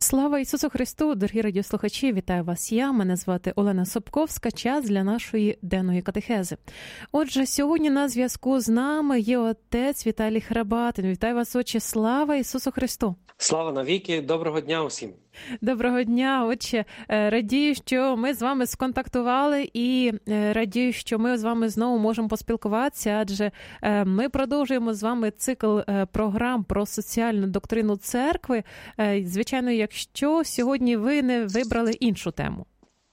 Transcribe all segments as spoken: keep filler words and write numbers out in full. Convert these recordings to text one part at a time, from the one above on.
Слава Ісусу Христу, дорогі радіослухачі, вітаю вас я, мене звати Олена Собковська, час для нашої денної катехези. Отже, сьогодні на зв'язку з нами є отець Віталій Храбатин. Вітаю вас, отче, слава Ісусу Христу! Слава навіки, доброго дня усім! Доброго дня, отче. Радію, що ми з вами сконтактували і радію, що ми з вами знову можемо поспілкуватися, адже ми продовжуємо з вами цикл програм про соціальну доктрину церкви. Звичайно, якщо сьогодні ви не вибрали іншу тему.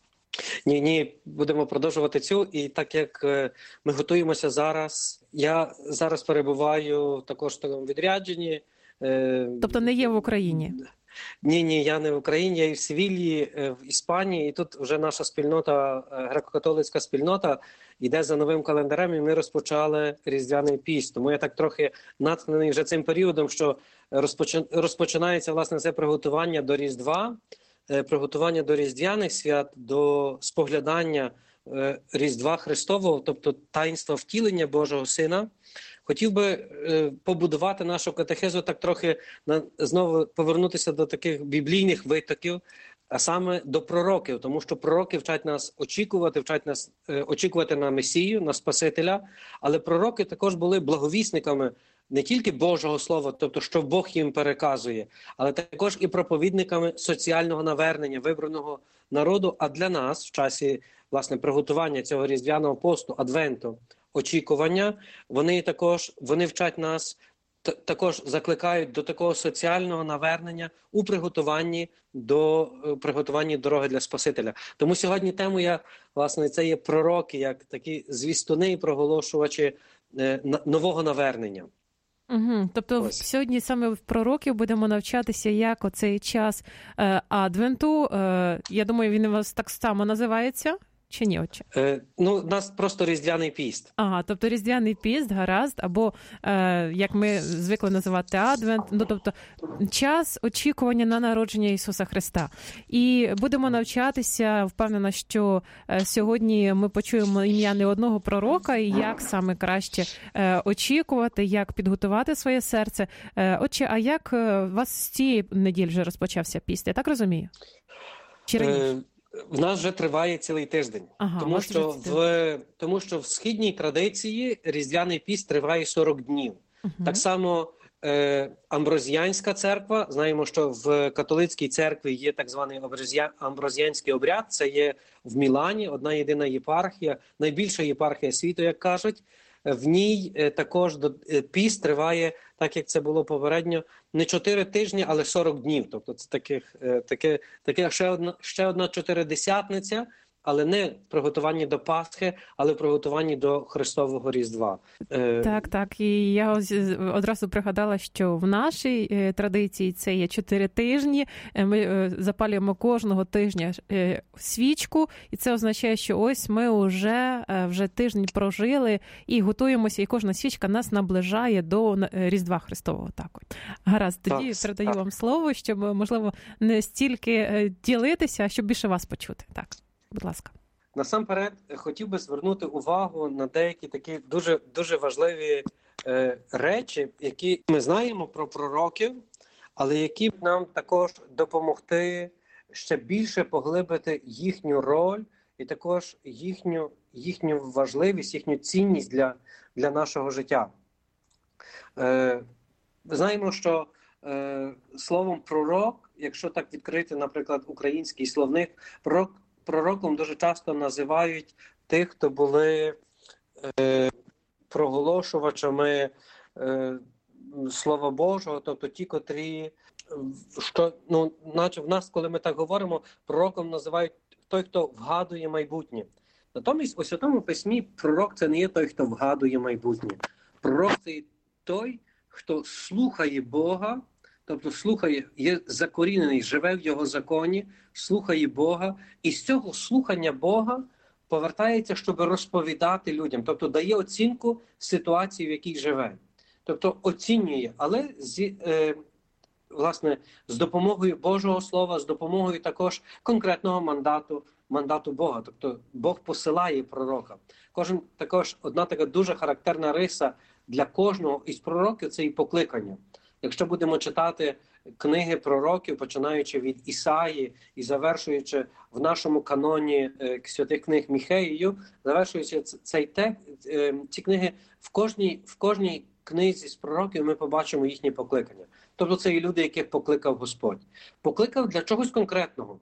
Ні, ні, будемо продовжувати цю. І так як ми готуємося зараз, я зараз перебуваю також в такому відрядженні. Тобто не є в Україні? Ні, ні, я не в Україні, я і в Севілії, в Іспанії, і тут вже наша спільнота, греко-католицька спільнота, йде за новим календарем, і ми розпочали Різдвяний піст. Тому я так трохи натхнений вже цим періодом, що розпочинається, власне, це приготування до Різдва, приготування до Різдвяних свят, до споглядання Різдва Христового, тобто таїнства втілення Божого Сина. Хотів би е, побудувати нашу катехезу так трохи, на, знову повернутися до таких біблійних витоків, а саме до пророків, тому що пророки вчать нас очікувати, вчать нас е, очікувати на Месію, на Спасителя, але пророки також були благовісниками не тільки Божого Слова, тобто що Бог їм переказує, але також і проповідниками соціального навернення вибраного народу, а для нас в часі, власне, приготування цього Різдвяного посту, Адвенту, очікування, вони також вони вчать нас, т- також закликають до такого соціального навернення у приготуванні до е, приготуванні дороги для Спасителя. Тому сьогодні тему я, власне, це є пророки, як такі звістуни і проголошувачі е, на, нового навернення. Угу. Тобто Ось. Сьогодні саме в пророків будемо навчатися, як оцей час е, Адвенту, е, я думаю, він у вас так само називається? Чи ні, отче? Е, ну, у нас просто Різдвяний піст. Ага, тобто Різдвяний піст, гаразд, або, е, як ми звикли називати, Адвент, ну, тобто час очікування на народження Ісуса Христа. І будемо навчатися, впевнена, що е, сьогодні ми почуємо ім'я не одного пророка, і як саме краще е, очікувати, як підготувати своє серце. Е, отче, а як е, у вас з цієї неділі вже розпочався піст, я так розумію? Чи раніше? Е... В нас вже триває цілий тиждень, ага, тому що в тому, що в східній традиції Різдвяний піст триває сорок днів. Uh-huh. Так само е, Амброзіанська церква, знаємо, що в католицькій церкві є так званий Амброзіанський обряд, це є в Мілані, одна єдина єпархія, найбільша єпархія світу, як кажуть. В ній е, також до, е, піст триває, так як це було попередньо, не чотири тижні, але сорок днів. Тобто це таких, е, таке, таке ще одна, ще одна чотиридесятниця, але не в приготуванні до Пасхи, але в приготуванні до Христового Різдва. Е... Так, так. І я одразу пригадала, що в нашій е, традиції це є чотири тижні. Ми е, запалюємо кожного тижня е, свічку, і це означає, що ось ми вже, е, вже тиждень прожили і готуємося, і кожна свічка нас наближає до Різдва Христового. Так от. Гаразд, тоді так, передаю так. вам слово, щоб, можливо, не стільки ділитися, а щоб більше вас почути. Так. Будь ласка. Насамперед, хотів би звернути увагу на деякі такі дуже, дуже важливі е, речі, які ми знаємо про пророків, але які б нам також допомогти ще більше поглибити їхню роль і також їхню, їхню важливість, їхню цінність для, для нашого життя. Е, знаємо, що е, словом пророк, якщо так відкрити, наприклад, український словник, пророк пророком дуже часто називають тих, хто були е, проголошувачами е, Слова Божого, тобто ті, котрі, що, ну, наче в нас, коли ми так говоримо, пророком називають той, хто вгадує майбутнє. Натомість у Святому Письмі пророк – це не є той, хто вгадує майбутнє. Пророк – це той, хто слухає Бога, тобто слухає, є закорінений, живе в його законі, слухає Бога, і з цього слухання Бога повертається, щоб розповідати людям, тобто дає оцінку ситуації, в якій живе. Тобто оцінює, але з, е, власне, з допомогою Божого Слова, з допомогою також конкретного мандату, мандату Бога. Тобто Бог посилає пророка. Кожен також одна така дуже характерна риса для кожного із пророків – це і покликання. Якщо будемо читати книги пророків, починаючи від Ісаї і завершуючи в нашому каноні святих книг Міхеєю, завершуючи цей текст, ці книги в кожній, в кожній книзі з пророків ми побачимо їхні покликання. Тобто це і люди, яких покликав Господь. Покликав для чогось конкретного.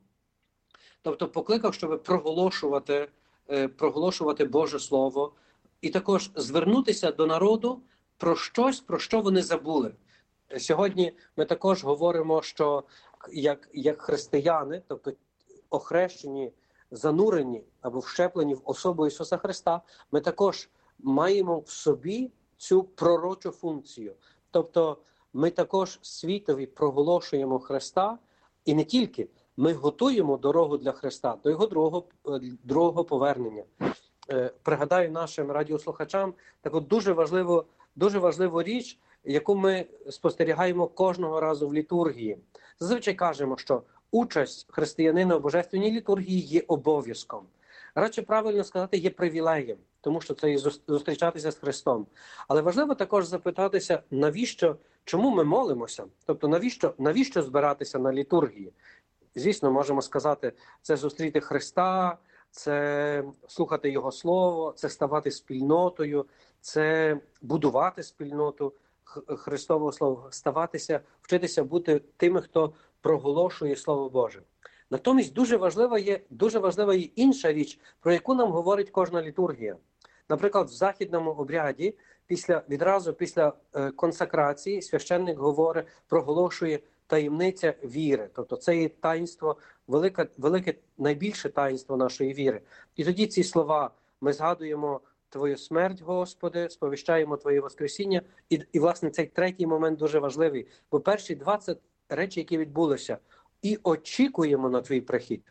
Тобто покликав, щоб проголошувати, проголошувати Боже Слово і також звернутися до народу про щось, про що вони забули. Сьогодні ми також говоримо, що як, як християни, тобто охрещені, занурені або вщеплені в особу Ісуса Христа, ми також маємо в собі цю пророчу функцію. Тобто ми також світові проголошуємо Христа, і не тільки, ми готуємо дорогу для Христа, до Його другого, другого повернення. Е, пригадаю нашим радіослухачам таку дуже важливу, дуже важливу річ, яку ми спостерігаємо кожного разу в літургії. Зазвичай кажемо, що участь християнина у божественній літургії є обов'язком. Радше правильно сказати, є привілеєм, тому що це і зустрічатися з Христом. Але важливо також запитатися, навіщо, чому ми молимося? Тобто, навіщо, навіщо збиратися на літургії? Звісно, можемо сказати, це зустріти Христа, це слухати Його Слово, це ставати спільнотою, це будувати спільноту Христового Слова, ставатися, вчитися бути тими, хто проголошує Слово Боже. Натомість дуже важлива є, дуже важлива є інша річ, про яку нам говорить кожна літургія. Наприклад, в західному обряді, після, відразу після е, консакрації, священник говорить, проголошує таємниця віри. Тобто це є таїнство, велике, велике, найбільше таїнство нашої віри. І тоді ці слова ми згадуємо Твою смерть, Господи, сповіщаємо Твоє Воскресіння. І, і, власне, цей третій момент дуже важливий. Бо перші двадцять речі, які відбулися, і очікуємо на Твій прихід.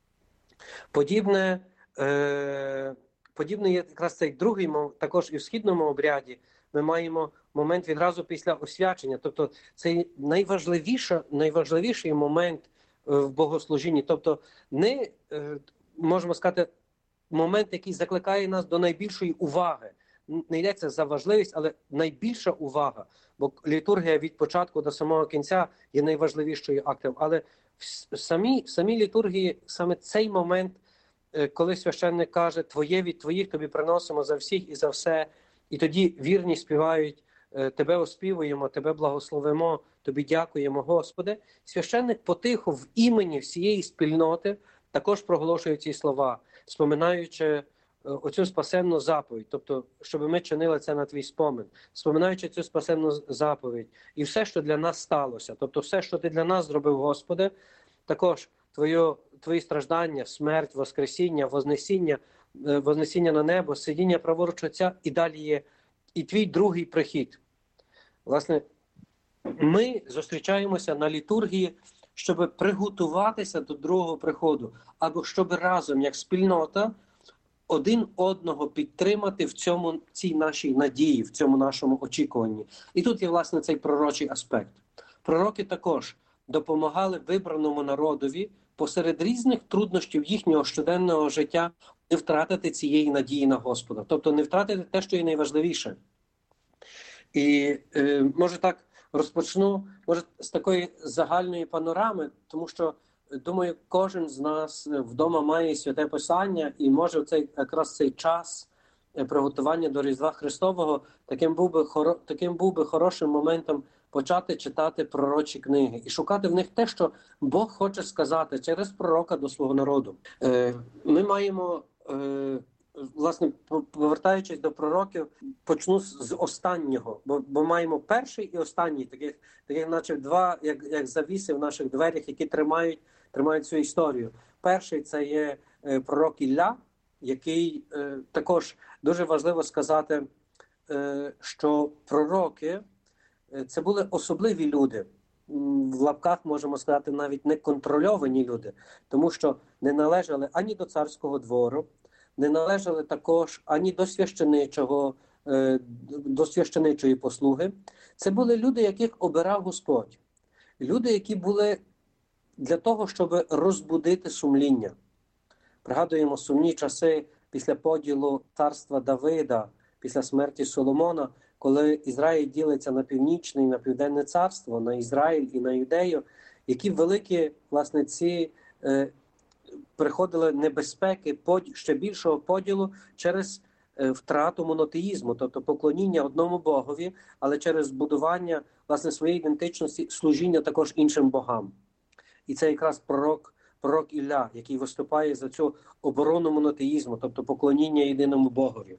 Подібне, е, подібне є якраз цей другий, також і в східному обряді, ми маємо момент відразу після освячення. Тобто це найважливіший, найважливіший момент в богослужінні. Тобто не, е, можемо сказати, момент, який закликає нас до найбільшої уваги. Не йдеться за важливість, але найбільша увага. Бо літургія від початку до самого кінця є найважливішою актом. Але в самій, в самій літургії саме цей момент, коли священник каже «Твоє від Твоїх тобі приносимо за всіх і за все», і тоді вірні співають «Тебе оспівуємо, Тебе благословимо, Тобі дякуємо, Господи». Священник потиху в імені всієї спільноти також проголошує ці слова, споминаючи оцю спасенну заповідь, тобто, щоб ми чинили це на Твій спомин, споминаючи цю спасенну заповідь і все, що для нас сталося, тобто все, що Ти для нас зробив, Господи, також Твою, Твої страждання, смерть, воскресіння, вознесіння, вознесіння на небо, сидіння праворуч Отця, і далі є і Твій другий прихід. Власне, ми зустрічаємося на літургії, щоб приготуватися до другого приходу, або щоб разом, як спільнота, один одного підтримати в цьому, цій нашій надії, в цьому нашому очікуванні. І тут є, власне, цей пророчий аспект. Пророки також допомагали вибраному народові посеред різних труднощів їхнього щоденного життя не втратити цієї надії на Господа. Тобто не втратити те, що є найважливіше. І, е, може так, розпочну може, з такої загальної панорами, тому що, думаю, кожен з нас вдома має Святе Писання і може в цей, якраз цей час приготування до Різдва Христового таким був би, хоро, таким був би хорошим моментом почати читати пророчі книги і шукати в них те, що Бог хоче сказати через пророка до свого народу. Е, ми маємо... Е, Власне, повертаючись до пророків, почну з останнього, бо, бо маємо перший і останній, таких, таких наче два, як, як завіси в наших дверях, які тримають, тримають цю історію. Перший – це є е, пророк Ілля, який е, також дуже важливо сказати, е, що пророки е, – це були особливі люди. В лапках можемо сказати навіть неконтрольовані люди, тому що не належали ані до царського двору, не належали також ані до священичого, до священичої послуги. Це були люди, яких обирав Господь. Люди, які були для того, щоб розбудити сумління. Пригадуємо сумні часи після поділу царства Давида, після смерті Соломона, коли Ізраїль ділиться на північне і на південне царство, на Ізраїль і на Юдею, які великі, власне, ці е, приходили небезпеки под, ще більшого поділу через е, втрату монотеїзму, тобто поклоніння одному Богові, але через будування, власне, своєї ідентичності, служіння також іншим богам. І це якраз пророк, пророк Ілля, який виступає за цю оборону монотеїзму, тобто поклоніння єдиному Богові.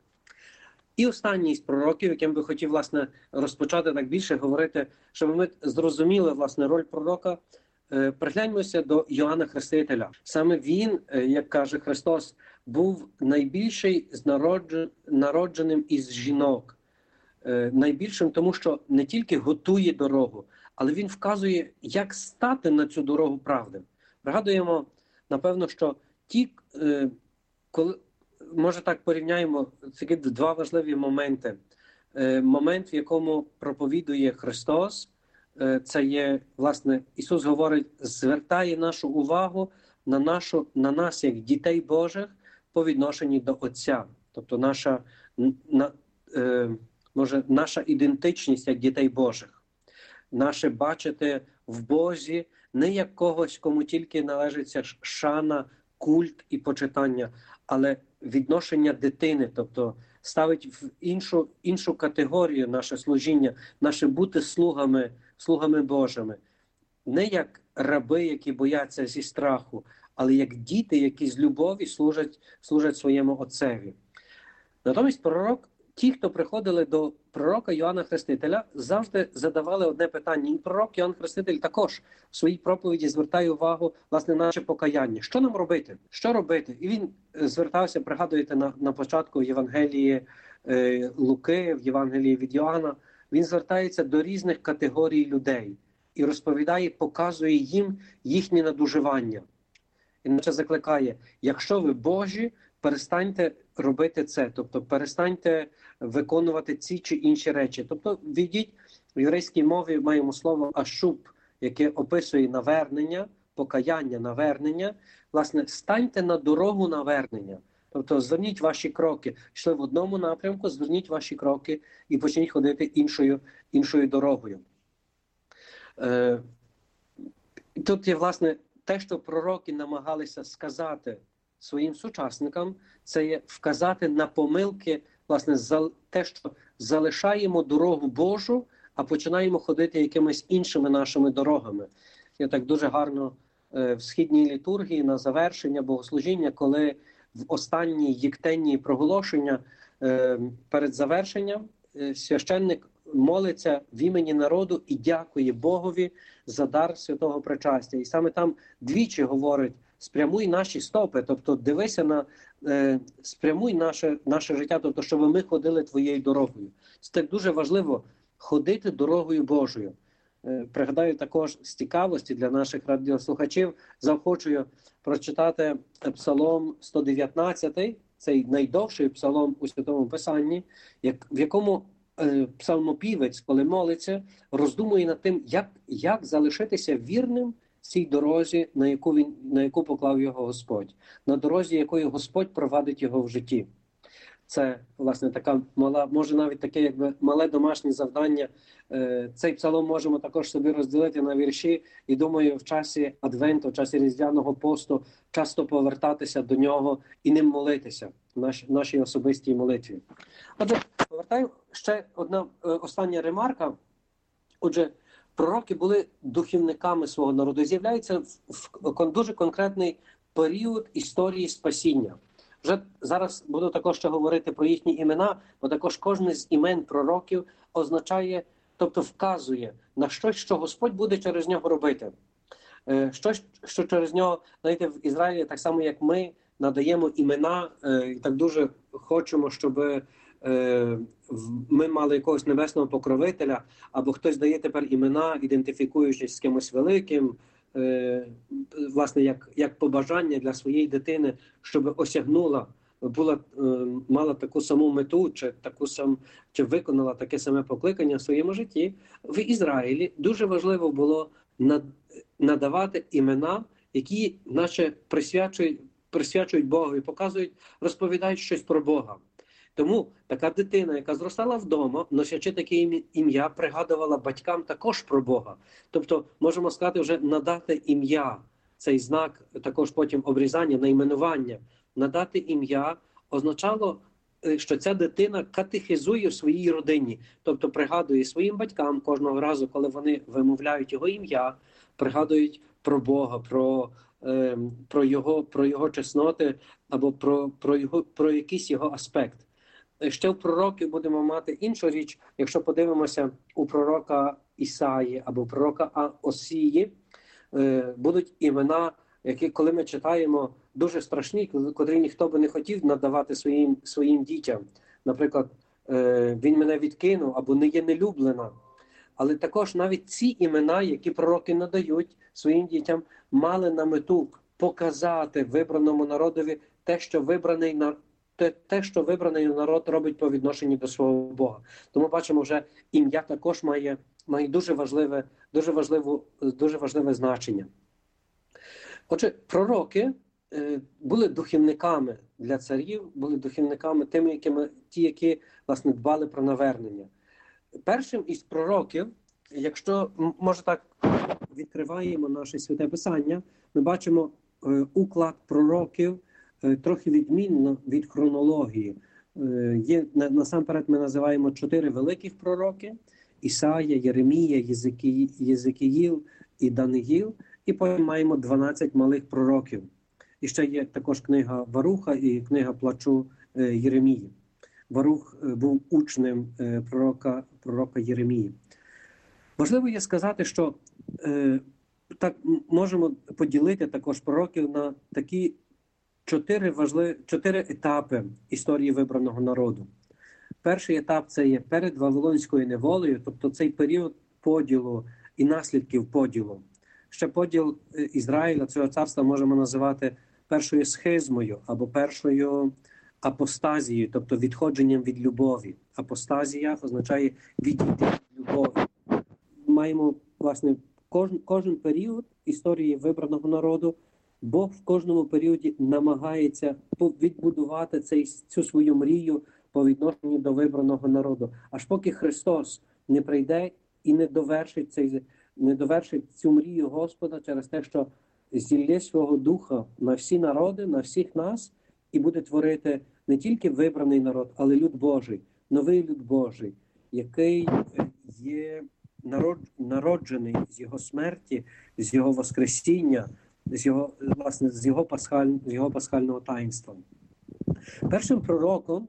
І останній з пророків, яким би хотів, власне, розпочати так більше говорити, щоб ми зрозуміли, власне, роль пророка, е, пригляньмося до Йоанна Хрестителя. Саме він, е, як каже Христос, був найбільший з народжен, народженим із жінок. Е, найбільшим тому, що не тільки готує дорогу, але він вказує, як стати на цю дорогу правди. Пригадуємо, напевно, що ті, е, коли, може так порівняємо, такі два важливі моменти. Е, момент, в якому проповідує Христос, е, це є, власне, Ісус говорить, звертає нашу увагу на, нашу, на нас, як дітей Божих, по відношенні до Отця. Тобто наша, на, е, може, наша ідентичність як дітей Божих. Наше бачити в Бозі не як когось, кому тільки належиться шана, культ і почитання, але відношення дитини, тобто ставить в іншу, іншу категорію наше служіння, наше бути слугами, слугами Божими. Не як раби, які бояться зі страху, але як діти, які з любові служать, служать своєму Отцеві. Натомість пророк, ті, хто приходили до пророка Йоанна Хрестителя, завжди задавали одне питання. І пророк Йоанн Хреститель також в своїй проповіді звертає увагу, власне, на наше покаяння. Що нам робити? Що робити? І він звертався, пригадуєте, на, на початку в Євангелії е, Луки, в Євангелії від Йоанна, він звертається до різних категорій людей і розповідає, показує їм їхні надуживання. Іначе закликає, якщо ви Божі, перестаньте робити це, тобто перестаньте виконувати ці чи інші речі. Тобто введіть, в єврейській мові маємо слово ашуб, яке описує навернення, покаяння, навернення. Власне, станьте на дорогу навернення. Тобто зверніть ваші кроки. Йшли в одному напрямку, зверніть ваші кроки і почніть ходити іншою, іншою дорогою. Е, тут є, власне, те, що пророки намагалися сказати своїм сучасникам, це є вказати на помилки, власне, за те, що залишаємо дорогу Божу, а починаємо ходити якимись іншими нашими дорогами. Я так дуже гарно е, в східній літургії на завершення богослужіння, коли в останній єктенній проголошення е, перед завершенням е, священник молиться в імені народу і дякує Богові за дар святого причастя. І саме там двічі говорить: спрямуй наші стопи, тобто дивися на, е, спрямуй наше, наше життя, тобто щоб ми ходили твоєю дорогою. Це так дуже важливо – ходити дорогою Божою. Е, пригадаю також з цікавості для наших радіослухачів, заохочую прочитати Псалом сто дев'ятнадцятий, цей найдовший псалом у Святому Писанні, як, в якому е, псалмопівець, коли молиться, роздумує над тим, як, як залишитися вірним цій дорозі, на яку він, на яку поклав його Господь, на дорозі, якою Господь провадить його в житті. Це, власне, така мала, може навіть таке, якби мале домашнє завдання. Цей псалом можемо також собі розділити на вірші, і думаю, в часі Адвенту, в часі Різдвяного посту часто повертатися до нього і ним молитися в наш, нашій особистій молитві. Отже, повертаю ще одна остання ремарка. Отже, пророки були духівниками свого народу. З'являється в, в дуже конкретний період історії спасіння. Вже зараз буду також ще говорити про їхні імена, бо також кожне з імен пророків означає, тобто вказує на щось, що Господь буде через нього робити. Щось, що через нього, знаєте, в Ізраїлі, так само як ми, надаємо імена, і так дуже хочемо, щоб ми мали якогось небесного покровителя, або хтось дає тепер імена, ідентифікуючись з кимось великим, власне, як, як побажання для своєї дитини, щоб осягнула, була, мала таку саму мету, чи, таку сам, чи виконала таке саме покликання в своєму житті. В Ізраїлі дуже важливо було надавати імена, які наче присвячують, присвячують Богові, показують, розповідають щось про Бога. Тому така дитина, яка зростала вдома, носячи таке ім'я, пригадувала батькам також про Бога. Тобто, можемо сказати, вже надати ім'я, цей знак, також потім обрізання, найменування, надати ім'я означало, що ця дитина катехизує в своїй родині, тобто пригадує своїм батькам кожного разу, коли вони вимовляють його ім'я, пригадують про Бога, про, е, про, його, про його чесноти або про, про, його, про якийсь його аспект. Ще в пророків будемо мати іншу річ, якщо подивимося у пророка Ісаї або пророка Осії, е, будуть імена, які, коли ми читаємо, дуже страшні, котрі ніхто би не хотів надавати своїм, своїм дітям. Наприклад, е, він мене відкинув або не є нелюблена. Але також навіть ці імена, які пророки надають своїм дітям, мали на мету показати вибраному народові те, що вибраний народ, те, те, що вибраний народ робить по відношенню до свого Бога. Тому бачимо, вже ім'я також має, має дуже важливе, дуже важливу, дуже важливе значення. Отже, пророки е, були духівниками для царів, були духівниками тими, якими, ті, які, власне, дбали про навернення. Першим із пророків, якщо, може так, відкриваємо наше Святе Писання, ми бачимо е, уклад пророків е, трохи відмінно від хронології. Е, є, на, насамперед ми називаємо чотири великих пророки: Ісая, Єремія, Єзикії, Єзикіїл і Даниїл, і потім маємо дванадцять малих пророків. І ще є також книга Варуха і книга Плачу е, Єремії. Варух був учнем пророка, пророка Єремії. Важливо є сказати, що е, так можемо поділити також пророків на такі чотири, важливі, чотири етапи історії вибраного народу. Перший етап – це є перед Вавилонською неволею, тобто цей період поділу і наслідків поділу. Ще поділ Ізраїля, цього царства, можемо називати першою схизмою або першою апостазією, тобто відходженням від любові. Апостазія означає відійти від любові. Маємо, власне, кожен, кожен період історії вибраного народу, Бог в кожному періоді намагається відбудувати цей, цю свою мрію по відношенню до вибраного народу. Аж поки Христос не прийде і не довершить, цей, не довершить цю мрію Господа через те, що зілє свого Духа на всі народи, на всіх нас, і буде творити не тільки вибраний народ, але люд Божий, новий люд Божий, який є народжений з його смерті, з його воскресіння, з його, власне, з його, пасхаль, з його пасхального таїнства. Першим пророком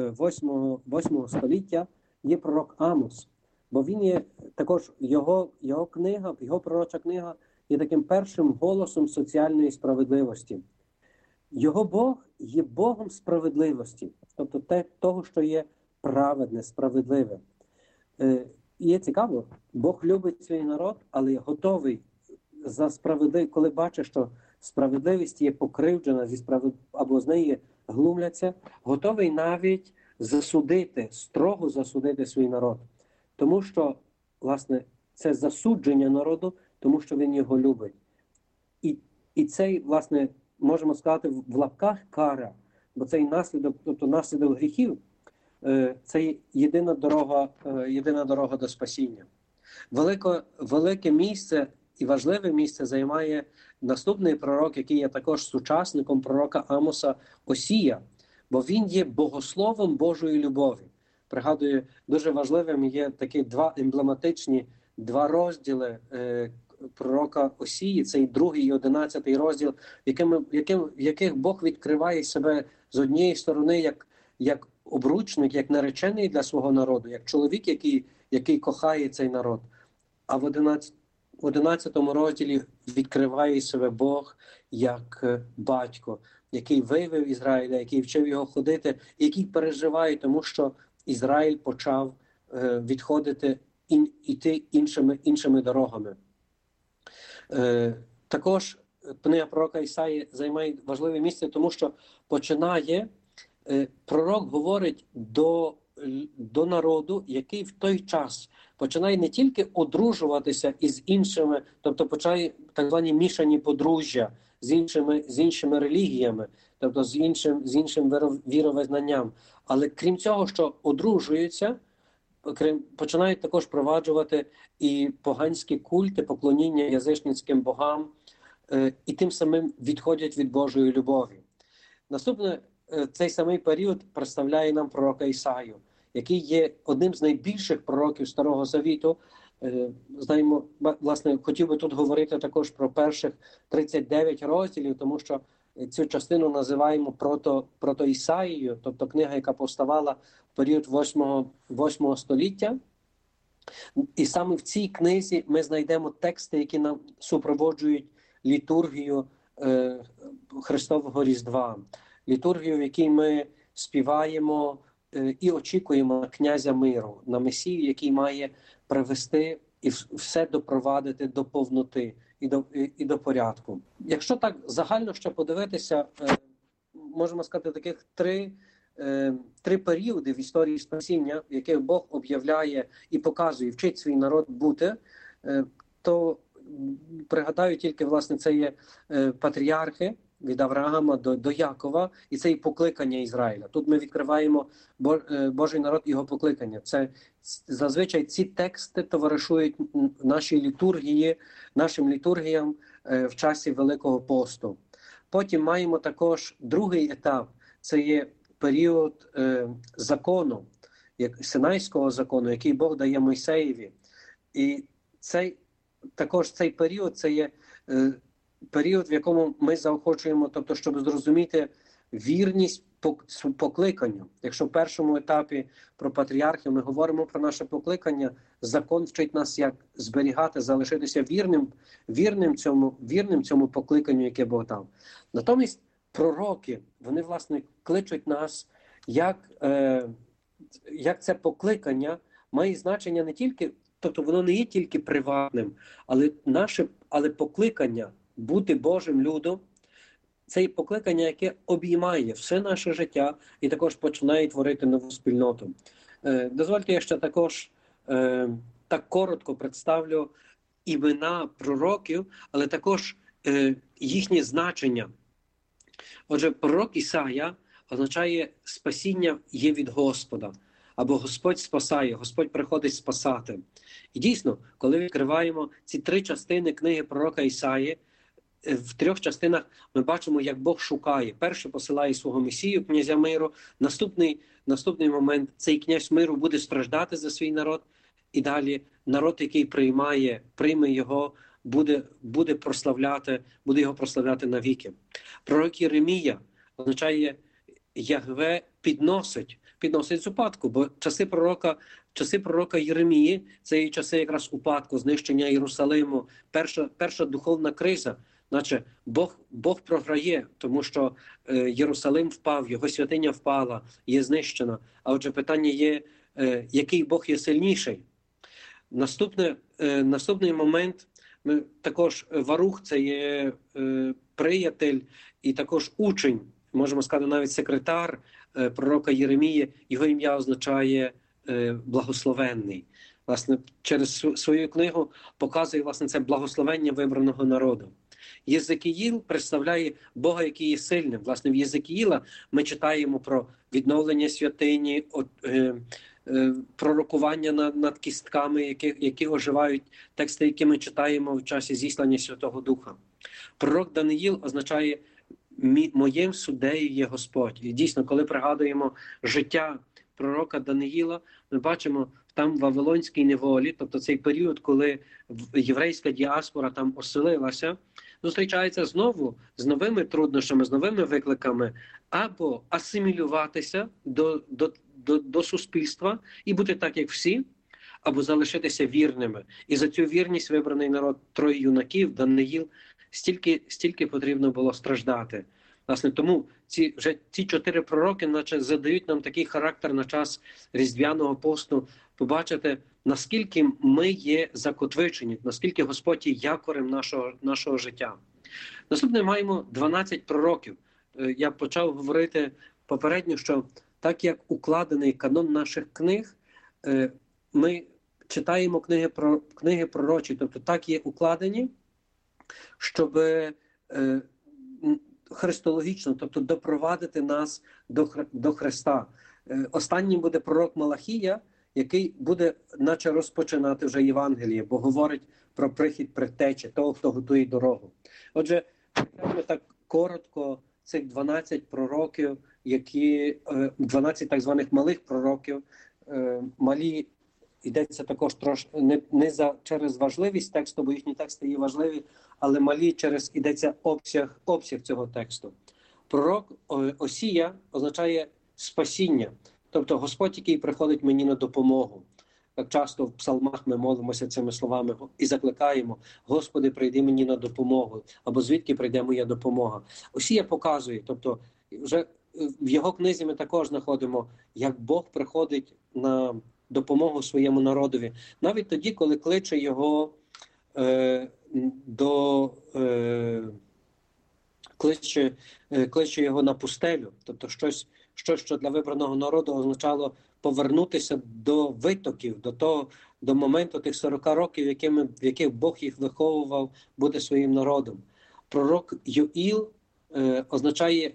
восьмого століття є пророк Амос, бо він є також, його, його книга, його пророча книга є таким першим голосом соціальної справедливості. Його Бог є Богом справедливості, тобто те, того, що є праведне, справедливе. Е, і є цікаво, Бог любить свій народ, але готовий за справедливість, коли бачить, що справедливість є покривджена зі справед... або з неї глумляться, готовий навіть засудити, строго засудити свій народ. Тому що, власне, це засудження народу, тому що він його любить. І, і цей, власне, можемо сказати, в лапках кара, бо цей наслідок, тобто наслідок гріхів, це єдина дорога, єдина дорога до спасіння. Велике, велике місце і важливе місце займає наступний пророк, який є також сучасником пророка Амоса, Осія, бо він є богословом Божої любові. Пригадую, дуже важливим є такі два емблематичні, два розділи е, пророка Осії, цей другий і одинадцятий розділ, яким, яким, в яких Бог відкриває себе з однієї сторони як, як обручник, як наречений для свого народу, як чоловік, який, який кохає цей народ. А в одинадцятому розділі відкриває себе Бог як батько, який вивів Ізраїля, який вчив його ходити, який переживає, тому що Ізраїль почав е, відходити і йти іншими, іншими дорогами. Е, також книга пророка Ісаї займає важливе місце, тому що починає, е, пророк говорить до, до народу, який в той час починає не тільки одружуватися із іншими, тобто починає так звані мішані подружжя з іншими, з іншими релігіями, тобто з іншим, з іншим віровизнанням. Але крім цього, що одружуються, починають також впроваджувати і поганські культи, поклоніння язичницьким богам, і тим самим відходять від Божої любові. Наступне, цей самий період представляє нам пророка Ісаю, який є одним з найбільших пророків Старого Завіту. Знаємо, власне, хотів би тут говорити також про перших тридцять дев'ять розділів, тому що цю частину називаємо прото, прото Ісаїєю, тобто книга, яка повставала в період восьмого століття. І саме в цій книзі ми знайдемо тексти, які нам супроводжують літургію е, Христового Різдва. Літургію, в якій ми співаємо е, і очікуємо на князя миру, на Месію, який має привести і все допровадити до повноти і до, і, і до порядку. Якщо так загально ще подивитися, е, можемо сказати, таких три, е, три періоди в історії спасіння, в яких Бог об'являє і показує, вчить свій народ бути, е, то пригадаю тільки, власне, це є е, патріархи від Авраама до, до Якова, і це і покликання Ізраїля. Тут ми відкриваємо Бо, е, Божий народ і його покликання. Це зазвичай ці тексти товаришують нашій літургії, нашим літургіям е, в часі Великого посту. Потім маємо також другий етап, це є період е, закону, як Синайського закону, який Бог дає Мойсеєві. І цей також цей період, це є е, період, в якому ми заохочуємо, тобто, щоб зрозуміти вірність покликанню. Якщо в першому етапі про патріархів ми говоримо про наше покликання, закон вчить нас, як зберігати, залишитися вірним, вірним цьому, вірним цьому покликанню, яке Бог дав. Натомість пророки, вони, власне, кличуть нас, як, е, як це покликання має значення не тільки, тобто воно не є тільки приватним, але наше, але покликання бути Божим людом, це і покликання, яке обіймає все наше життя і також починає творити нову спільноту. Е, дозвольте, я ще також е, так коротко представлю імена пророків, але також е, їхнє значення. Отже, пророк Ісая означає «спасіння є від Господа», або «Господь спасає», «Господь приходить спасати». І дійсно, коли відкриваємо ці три частини книги пророка Ісаї, в трьох частинах ми бачимо, як Бог шукає. Перше посилає свого Месію, князя миру. Наступний, наступний момент, цей князь миру буде страждати за свій народ. І далі народ, який приймає, прийме його, буде, буде прославляти, буде його прославляти навіки. Пророк Єремія означає Ягве підносить, підносить з упадку, бо часи пророка, часи пророка Єремії – це і часи якраз упадку, знищення Єрусалиму, перша, перша духовна криза. Наче Бог, Бог програє, тому що е, Єрусалим впав, його святиня впала, є знищена. А отже, питання є, е, який Бог є сильніший. Наступне, е, наступний момент, ми, також Варух – це є е, приятель і також учень, можемо сказати навіть секретар е, пророка Єремії, його ім'я означає е, благословенний. Власне, через свою книгу показує, власне, це благословення вибраного народу. Єзекіїл представляє Бога, який є сильним. Власне, в Єзекіїла ми читаємо про відновлення святині, е, е, пророкування над, над кістками, які, які оживають, тексти, які ми читаємо в часі зіслання Святого Духа. Пророк Даниїл означає «моїм суддею є Господь». І дійсно, коли пригадуємо життя пророка Даниїла, ми бачимо там в Вавилонській неволі, тобто цей період, коли єврейська діаспора там оселилася, зустрічається знову з новими труднощами, з новими викликами, або асимілюватися до, до, до, до суспільства і бути так, як всі, або залишитися вірними. І за цю вірність вибраний народ троє юнаків, Даниїл, стільки, стільки потрібно було страждати. Власне, тому ці, вже ці чотири пророки наче задають нам такий характер на час Різдвяного посту, побачити, наскільки ми є закотвичені, наскільки Господь є якорем нашого, нашого життя. Наступне маємо дванадцять пророків. Я почав говорити попередньо, що так як укладений канон наших книг, ми читаємо книги, книги пророчі, тобто так є укладені, щоб христологічно, тобто допровадити нас до, до Христа. Останнім буде пророк Малахія, який буде наче розпочинати вже Євангеліє, бо говорить про прихід предтечі, того, хто готує дорогу. Отже, так коротко цих дванадцять пророків, які, дванадцять так званих малих пророків, малі, йдеться також трошки не, не за, через важливість тексту, бо їхні тексти є важливі, але малі через, йдеться обсяг, обсяг цього тексту. Пророк Осія означає спасіння, тобто Господь, який приходить мені на допомогу. Як часто в псалмах ми молимося цими словами і закликаємо: Господи, прийди мені на допомогу, або звідки прийде моя допомога. Осія показує, тобто вже в його книзі ми також знаходимо, як Бог приходить на допомогу своєму народові. Навіть тоді, коли кличе його е, до е, кличе, е, кличе його на пустелю, тобто щось, щось, що для вибраного народу означало повернутися до витоків, до того, до моменту тих сорока років, якими, в яких Бог їх виховував, бути своїм народом. Пророк Юїл е, означає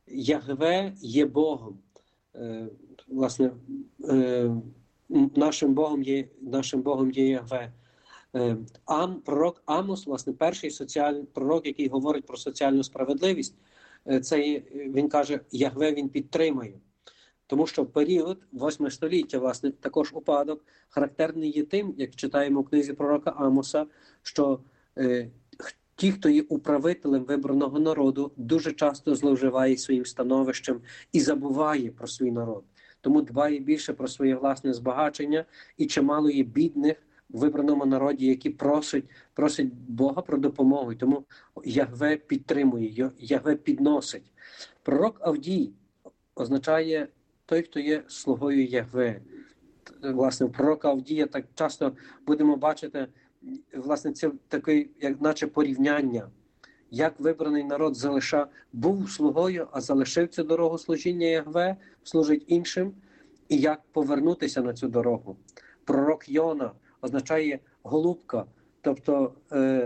Ягве є Богом. Е, власне, е, нашим Богом є, нашим Богом є Ягве. Е, Ам, пророк Амос, власне, перший соціальний пророк, який говорить про соціальну справедливість, е, це він каже, Ягве він підтримує. Тому що в період восьмого століття, власне, також упадок характерний є тим, як читаємо в книзі пророка Амоса, що е, ті, хто є управителем вибраного народу, дуже часто зловживає своїм становищем і забуває про свій народ. Тому дбає більше про своє власне збагачення, і чимало є бідних в вибраному народі, які просять, просять Бога про допомогу. І тому Ягве підтримує, Ягве підносить. Пророк Авдій означає той, хто є слугою Ягве. Власне, пророка Авдія так часто будемо бачити, власне, це таке, як наче порівняння, як вибраний народ залиша, був слугою, а залишив цю дорогу служіння Ягве, служить іншим, і як повернутися на цю дорогу. Пророк Йона означає голубка, тобто е,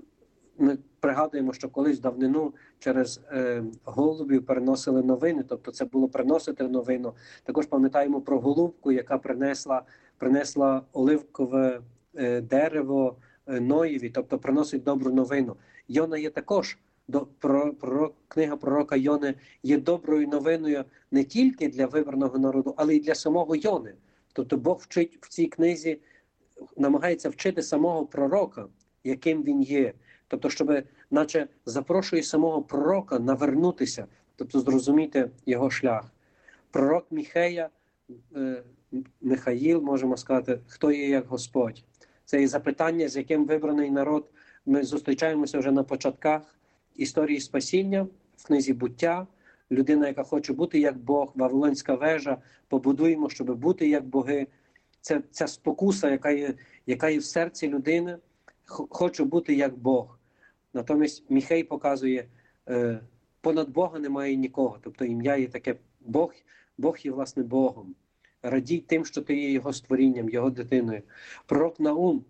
ми пригадуємо, що колись давнину через е, голубів переносили новини, тобто це було приносити новину. Також пам'ятаємо про голубку, яка принесла, принесла оливкове е, дерево е, Ноєві, тобто приносить добру новину. Йона є також, до, про, про, книга пророка Йони є доброю новиною не тільки для вибраного народу, але й для самого Йони. Тобто Бог вчить в цій книзі, намагається вчити самого пророка, яким він є. Тобто, щоб, наче, запрошує самого пророка навернутися, тобто зрозуміти його шлях. Пророк Міхея, е, Михаїл, можемо сказати, хто є як Господь. Це є запитання, з яким вибраний народ. Ми зустрічаємося вже на початках історії спасіння, в книзі «Буття». Людина, яка хоче бути як Бог, Вавилонська вежа, побудуємо, щоб бути як боги. Це ця спокуса, яка є, яка є в серці людини, хочу бути як Бог. Натомість Міхей показує, е, понад Бога немає нікого. Тобто ім'я є таке, Бог, Бог є, власне, Богом. Радій тим, що ти є його створінням, його дитиною. Пророк Наум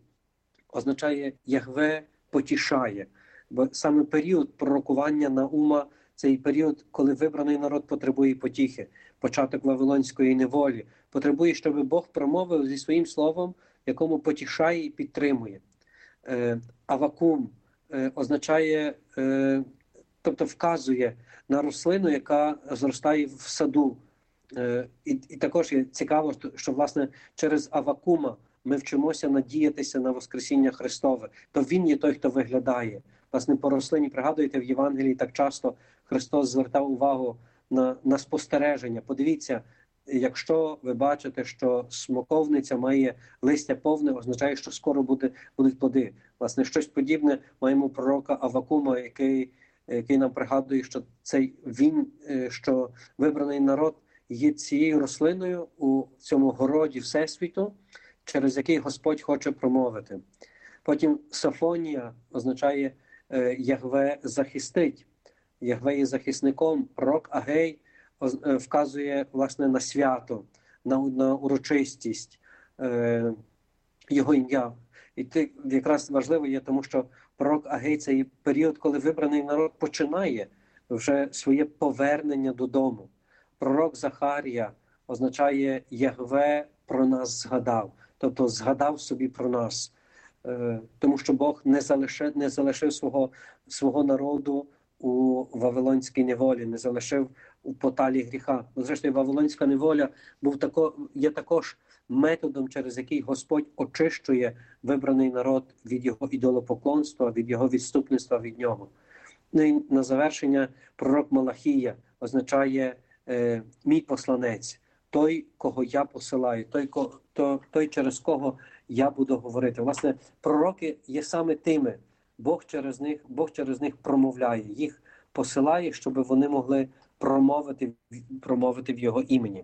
означає Ягве потішає. Бо саме період пророкування Наума – це і період, коли вибраний народ потребує потіхи, початок Вавилонської неволі. Потребує, щоб Бог промовив зі своїм словом, якому потішає і підтримує. Е, Авакум е, означає, е, тобто вказує на рослину, яка зростає в саду. Е, і, і також є цікаво, що, власне, через Авакума ми вчимося надіятися на Воскресіння Христове. То Він є той, хто виглядає. Власне, по рослині, пригадуєте, в Євангелії так часто Христос звертав увагу на, на спостереження. Подивіться, якщо ви бачите, що смоковниця має листя повне, означає, що скоро буде, будуть плоди. Власне, щось подібне маємо пророка Авакума, який, який нам пригадує, що цей він, що вибраний народ є цією рослиною у цьому городі Всесвіту, через який Господь хоче промовити. Потім Софонія означає Ягве захистить. Ягве є захисником. Пророк Агей вказує, власне, на свято, на, на урочистість, е, його ім'я. І це якраз важливо є, тому що пророк Агей – це період, коли вибраний народ починає вже своє повернення додому. Пророк Захарія означає «Ягве про нас згадав», тобто згадав собі про нас. Тому що Бог не залишив, не залишив свого, свого народу у Вавилонській неволі, не залишив у поталі гріха. Бо, зрештою, Вавилонська неволя був тако, є також методом, через який Господь очищує вибраний народ від його ідолопоклонства, від його відступництва від нього. Ну і на завершення пророк Малахія означає е, «мій посланець», той, кого я посилаю, той, ко, то, той, через кого я буду говорити. Власне, пророки є саме тими, Бог через них, Бог через них промовляє, їх посилає, щоб вони могли промовити, промовити в його імені.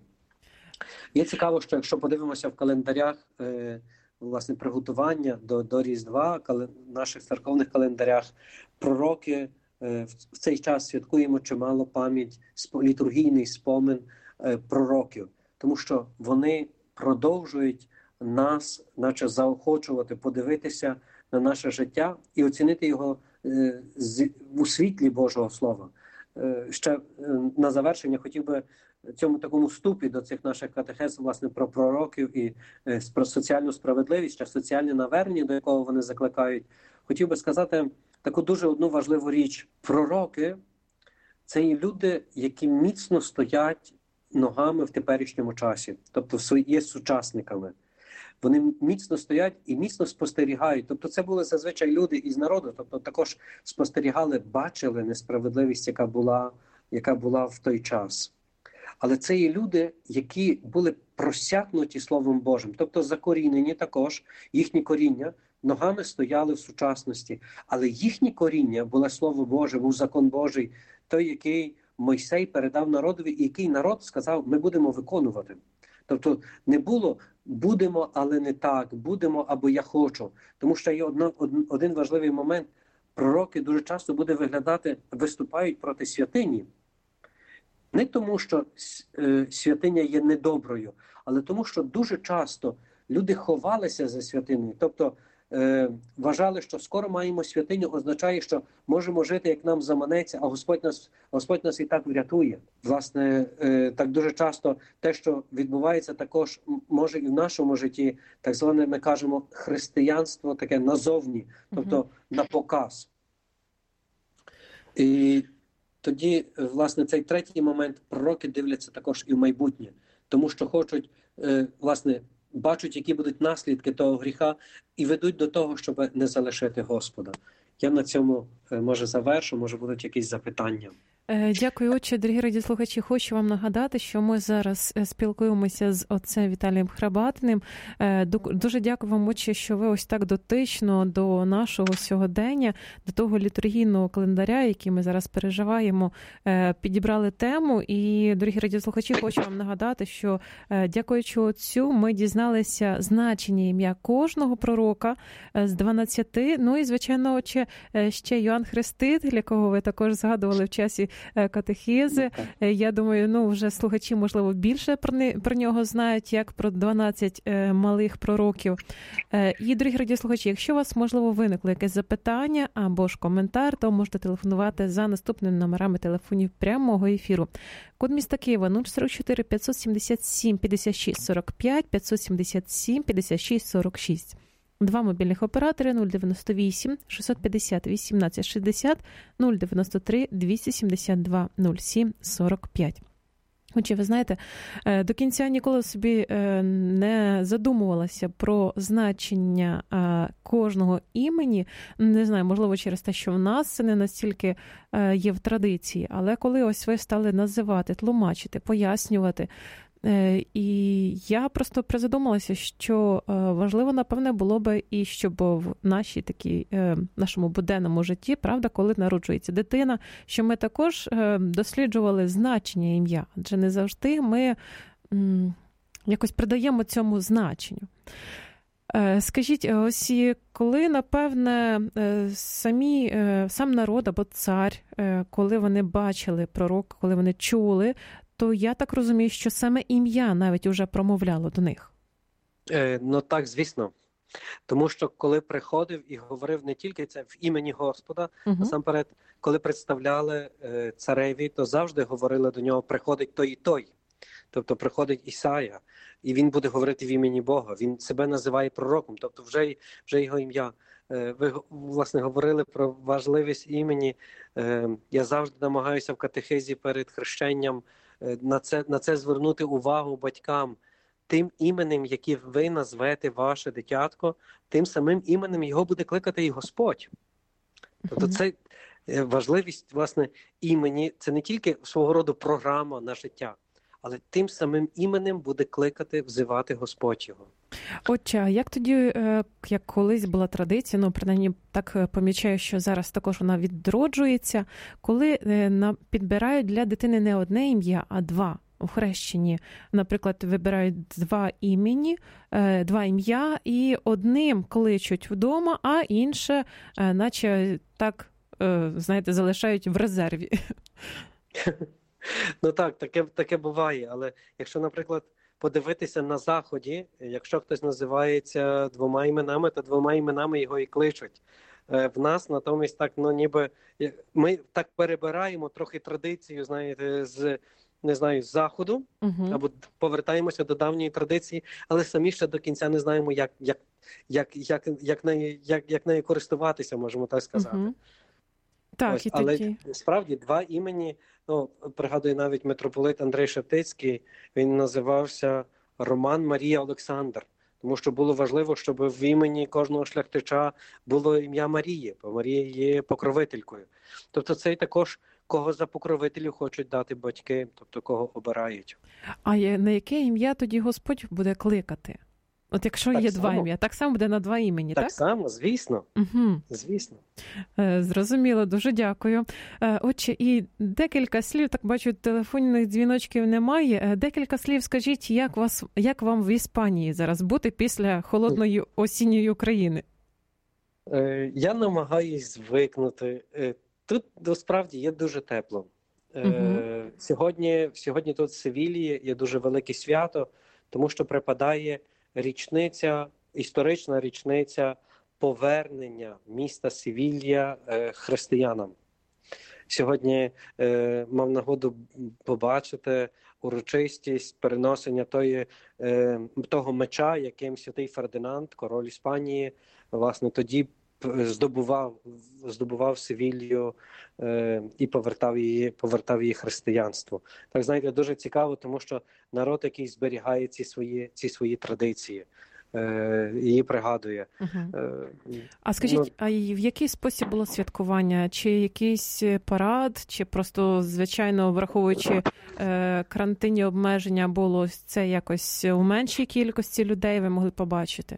Є цікаво, що якщо подивимося в календарях, е, власне, приготування до, до Різдва, кален, наших церковних календарях, пророки е, в, в цей час святкуємо чимало пам'ять, літургійний спомин е, пророків, тому що вони продовжують нас, наче заохочувати, подивитися на наше життя і оцінити його е, з, у світлі Божого Слова. Е, ще е, на завершення хотів би цьому такому вступі до цих наших катехез, власне, про пророків і е, про соціальну справедливість, чи соціальне навернення, до якого вони закликають, хотів би сказати таку дуже одну важливу річ. Пророки – це є люди, які міцно стоять ногами в теперішньому часі, тобто є сучасниками. Вони міцно стоять і міцно спостерігають. Тобто це були зазвичай люди із народу, тобто також спостерігали, бачили несправедливість, яка була, яка була в той час. Але це є люди, які були просякнуті Словом Божим, тобто закорінені також, їхні коріння ногами стояли в сучасності. Але їхнє коріння було Слово Боже, був закон Божий, той, який Мойсей передав народові, і який народ сказав, ми будемо виконувати. Тобто не було «будемо, але не так», «будемо, або я хочу». Тому що є одно, один важливий момент. Пророки дуже часто буде виглядати, виступають проти святині. Не тому, що е, святиня є недоброю, але тому, що дуже часто люди ховалися за святиною. Тобто е, вважали, що скоро маємо святиню, означає, що можемо жити, як нам заманеться, а Господь нас, Господь нас і так врятує. Власне, е, так дуже часто те, що відбувається також, може і в нашому житті, так зване, ми кажемо, християнство таке назовні, тобто mm-hmm. на показ. І тоді, власне, цей третій момент, пророки дивляться також і в майбутнє, тому що хочуть, е, власне, бачать, які будуть наслідки того гріха, і ведуть до того, щоб не залишити Господа. Я на цьому, може, завершу, може, будуть якісь запитання. Дякую, отче. Дорогі радіослухачі, хочу вам нагадати, що ми зараз спілкуємося з отцем Віталієм Храбатиним. Дуже дякую вам, отче, що ви ось так дотично до нашого сьогодення, до того літургійного календаря, який ми зараз переживаємо, підібрали тему. І, дорогі радіослухачі, хочу вам нагадати, що, дякуючи отцю, ми дізналися значення ім'я кожного пророка з дванадцяти. Ну і, звичайно, отче, ще Йоанн Хреститель, якого ви також згадували в часі катехези. Я думаю, ну вже слухачі, можливо, більше про, не, про нього знають, як про дванадцять е, малих пророків. Е, і, дорогі радіослухачі, якщо у вас, можливо, виникло якесь запитання або ж коментар, то можете телефонувати за наступними номерами телефонів прямого ефіру. Код міста Києва нуль сорок чотири п'ятсот сімдесят сім п'ятдесят шість сорок п'ять, п'ятсот сімдесят сім п'ятдесят шість сорок шість. Два мобільних оператори нуль дев'яносто вісім шістсот п'ятдесят вісімнадцять шістдесят, нуль дев'яносто три двісті сімдесят два нуль сім сорок п'ять. Отже, ви знаєте, до кінця ніколи собі не задумувалася про значення кожного імені. Не знаю, можливо, через те, що в нас це не настільки є в традиції, але коли ось ви стали називати, тлумачити, пояснювати, і я просто призадумалася, що важливо, напевне, було би і щоб в нашій такій, нашому буденному житті, правда, коли народжується дитина, що ми також досліджували значення ім'я, адже не завжди ми якось придаємо цьому значенню. Скажіть, ось коли, напевне, самі, сам народ або цар, коли вони бачили пророка, коли вони чули, то я так розумію, що саме ім'я навіть уже промовляло до них. Е, ну так, звісно. Тому що коли приходив і говорив не тільки це в імені Господа, Угу. насамперед, коли представляли е, цареві, то завжди говорили до нього: приходить той і той. Тобто приходить Ісая, і він буде говорити в імені Бога. Він себе називає пророком, тобто вже, вже його ім'я. Е, ви, власне, говорили про важливість імені. Е, я завжди намагаюся в катехизі перед хрещенням е, на це, на це звернути увагу батькам. Тим іменем, яке ви назвете ваше дитятко, тим самим іменем його буде кликати і Господь. Тобто це важливість, власне, імені, це не тільки свого роду програма на життя, але тим самим іменем буде кликати, взивати Господь його. Отче, а як тоді, як колись була традиція, ну, принаймні так помічаю, що зараз також вона відроджується, коли підбирають для дитини не одне ім'я, а два. У хрещенні, наприклад, вибирають два імені, два ім'я, і одним кличуть вдома, а інше, наче так, знаєте, залишають в резерві. Ну так, таке, таке буває, але якщо, наприклад, подивитися на Заході, якщо хтось називається двома іменами, то двома іменами його і кличуть. В нас натомість так, ну ніби, ми так перебираємо трохи традицію, знаєте, з не знаю, з Заходу, uh-huh. або повертаємося до давньої традиції, але самі ще до кінця не знаємо, як, як, як, як, як, нею, як, як нею користуватися, можемо так сказати. Uh-huh. Так, Ось, і але тоді... справді два імені, ну, пригадую навіть митрополит Андрей Шептицький, він називався Роман Марія Олександр, тому що було важливо, щоб в імені кожного шляхтича було ім'я Марії, бо Марія є покровителькою. Тобто це також кого за покровителів хочуть дати батьки, тобто кого обирають. А на яке ім'я тоді Господь буде кликати? От якщо так є само. Два ім'я, так само буде на два імені, так? Так само, звісно. Угу. Звісно. Зрозуміло, дуже дякую. Отже, і декілька слів, так бачу, телефонних дзвіночків немає. Декілька слів скажіть, як, вас, як вам в Іспанії зараз бути після холодної осінньої України? Я намагаюсь звикнути. Тут, насправді, є дуже тепло. Uh-huh. Сьогодні, сьогодні тут в Севілії є дуже велике свято, тому що припадає річниця, історична річниця повернення міста Севілія християнам. Сьогодні е, мав нагоду побачити урочистість переносення тої, е, того меча, яким святий Фердинанд, король Іспанії, власне, тоді здобував, здобував Севілью е, і повертав її, повертав її християнству. Так, знаєте, дуже цікаво, тому що народ, який зберігає ці свої, ці свої традиції, е, її пригадує. Угу. Е, а скажіть, ну, а в який спосіб було святкування? Чи якийсь парад, чи просто, звичайно, враховуючи е, карантинні обмеження, було це якось у меншій кількості людей ви могли побачити?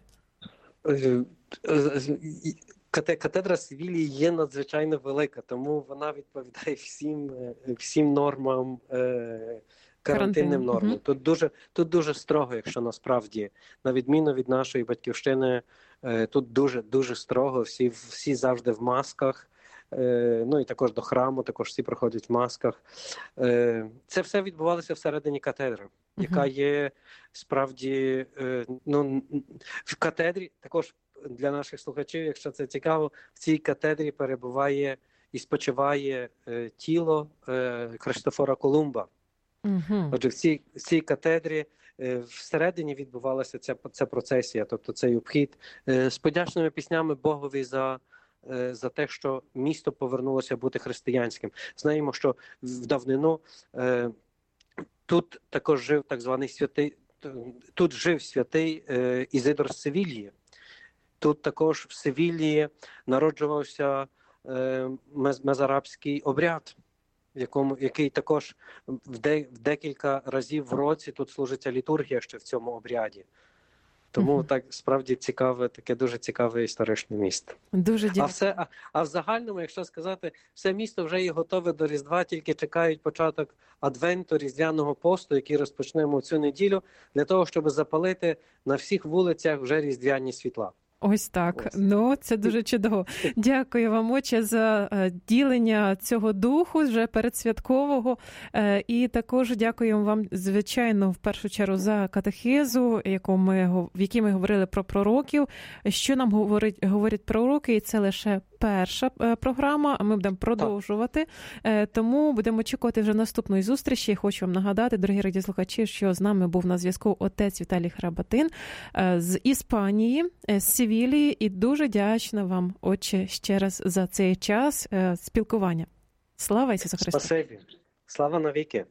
Катедра Севілії є надзвичайно велика, тому вона відповідає всім, всім нормам, е, карантинним нормам. Угу. Тут дуже, тут дуже строго, якщо насправді, на відміну від нашої батьківщини, е, тут дуже, дуже строго, всі, всі завжди в масках, е, ну і також до храму, також всі проходять в масках. Е, це все відбувалося всередині катедри, угу. яка є справді, е, ну, в катедрі також, для наших слухачів, якщо це цікаво, в цій катедрі перебуває і спочиває е, тіло е, Христофора Колумба. Uh-huh. Отже, в цій, в цій катедрі е, всередині відбувалася ця, ця процесія, тобто цей обхід е, з подячними піснями Богові за, е, за те, що місто повернулося бути християнським. Знаємо, що в давнину е, тут також жив так званий святий, тут жив святий е, Ізидор з Севілії. Тут також в Севілії народжувався е, мезарабський обряд, в якому, який також в, де, в декілька разів в році тут служиться літургія ще в цьому обряді. Тому uh-huh. так справді цікаве, таке дуже цікаве історичне місто. Дуже дякую. А, все, а, а в загальному, якщо сказати, все місто вже є готове до Різдва, тільки чекають початок Адвенту, Різдвяного посту, який розпочнемо в цю неділю, для того, щоб запалити на всіх вулицях вже різдвяні світла. Ось так. Ось. Ну, це дуже чудово. Дякую вам, отче, за ділення цього духу вже передсвяткового. І також дякую вам, звичайно, в першу чергу за катехизу, яку ми, в якій ми говорили про пророків. Що нам говорить, говорять пророки, і це лише перша програма, а ми будемо продовжувати. Так. Тому будемо очікувати вже наступної зустрічі. Хочу вам нагадати, дорогі радіослухачі, що з нами був на зв'язку отець Віталій Храбатин з Іспанії, з Севілії, і дуже вдячна вам, отче, ще раз за цей час спілкування. Слава Ісусу Христу! Спасибі! Слава навіки!